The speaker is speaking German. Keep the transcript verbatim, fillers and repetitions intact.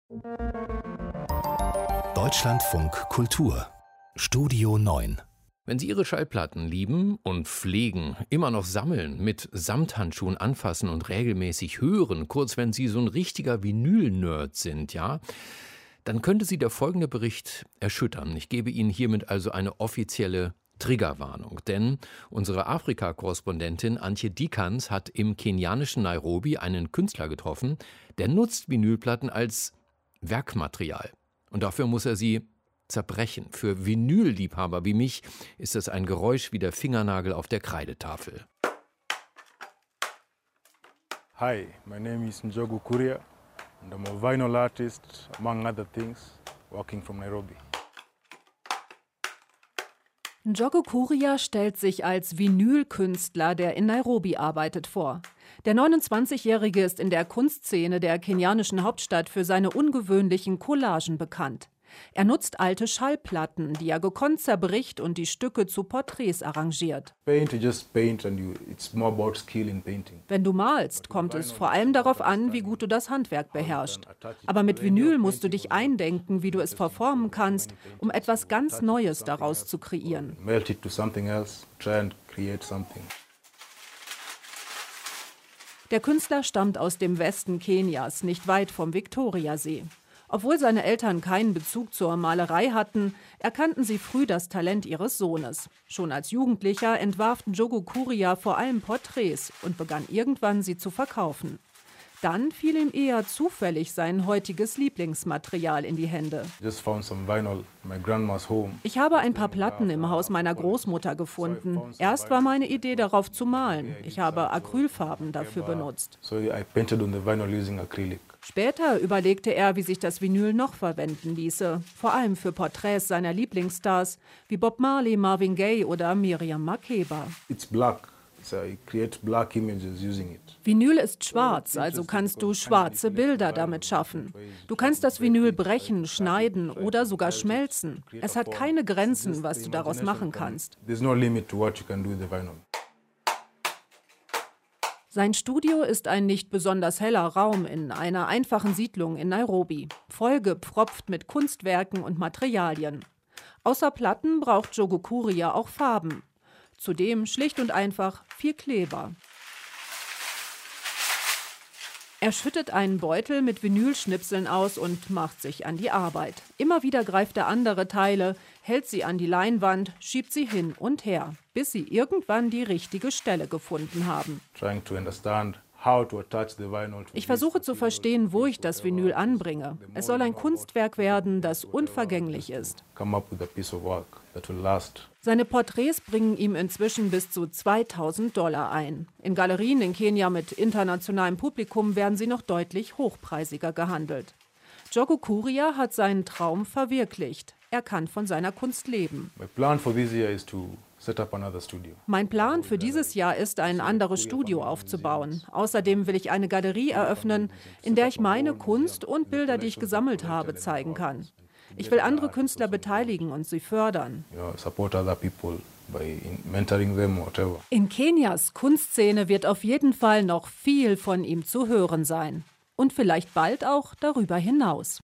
Deutschlandfunk Kultur Studio neun. Wenn Sie Ihre Schallplatten lieben und pflegen, immer noch sammeln, mit Samthandschuhen anfassen und regelmäßig hören, kurz wenn Sie so ein richtiger Vinyl-Nerd sind, ja, dann könnte Sie der folgende Bericht erschüttern. Ich gebe Ihnen hiermit also eine offizielle Triggerwarnung, denn unsere Afrika-Korrespondentin Antje Dikans hat im kenianischen Nairobi einen Künstler getroffen, der nutzt Vinylplatten als Werkmaterial. Und dafür muss er sie zerbrechen. Für Vinylliebhaber wie mich ist das ein Geräusch wie der Fingernagel auf der Kreidetafel. Hi, my name is Njogu Kuria and I'm a vinyl artist, among other things, working from Nairobi. Njogu Kuria stellt sich als Vinylkünstler, der in Nairobi arbeitet, vor. Der neunundzwanzigjährige ist in der Kunstszene der kenianischen Hauptstadt für seine ungewöhnlichen Collagen bekannt. Er nutzt alte Schallplatten, die er gekonnt zerbricht und die Stücke zu Porträts arrangiert. Wenn du malst, kommt es vor allem darauf an, wie gut du das Handwerk beherrschst. Aber mit Vinyl musst du dich eindenken, wie du es verformen kannst, um etwas ganz Neues daraus zu kreieren. Der Künstler stammt aus dem Westen Kenias, nicht weit vom Viktoriasee. Obwohl seine Eltern keinen Bezug zur Malerei hatten, erkannten sie früh das Talent ihres Sohnes. Schon als Jugendlicher entwarf Njogu Kuria vor allem Porträts und begann irgendwann, sie zu verkaufen. Dann fiel ihm eher zufällig sein heutiges Lieblingsmaterial in die Hände. Ich habe ein paar Platten im Haus meiner Großmutter gefunden. Erst war meine Idee, darauf zu malen. Ich habe Acrylfarben dafür benutzt. Später überlegte er, wie sich das Vinyl noch verwenden ließe. Vor allem für Porträts seiner Lieblingsstars wie Bob Marley, Marvin Gaye oder Miriam Makeba. It's black. So it creates black images using it. Vinyl ist schwarz, also kannst du schwarze Bilder damit schaffen. Du kannst das Vinyl brechen, schneiden oder sogar schmelzen. Es hat keine Grenzen, was du daraus machen kannst. There's no limit to what you can do with the vinyl. Sein Studio ist ein nicht besonders heller Raum in einer einfachen Siedlung in Nairobi, vollgepfropft mit Kunstwerken und Materialien. Außer Platten braucht Njogu Kuria auch Farben. Zudem schlicht und einfach viel Kleber. Er schüttet einen Beutel mit Vinylschnipseln aus und macht sich an die Arbeit. Immer wieder greift er andere Teile, hält sie an die Leinwand, schiebt sie hin und her, bis sie irgendwann die richtige Stelle gefunden haben. Ich versuche zu verstehen, wo ich das Vinyl anbringe. Es soll ein Kunstwerk werden, das unvergänglich ist. Seine Porträts bringen ihm inzwischen bis zu zweitausend Dollar ein. In Galerien in Kenia mit internationalem Publikum werden sie noch deutlich hochpreisiger gehandelt. Njogu Kuria hat seinen Traum verwirklicht. Er kann von seiner Kunst leben. Mein Plan für dieses Jahr ist, ein anderes Studio aufzubauen. Außerdem will ich eine Galerie eröffnen, in der ich meine Kunst und Bilder, die ich gesammelt habe, zeigen kann. Ich will andere Künstler beteiligen und sie fördern. In Kenias Kunstszene wird auf jeden Fall noch viel von ihm zu hören sein. Und vielleicht bald auch darüber hinaus.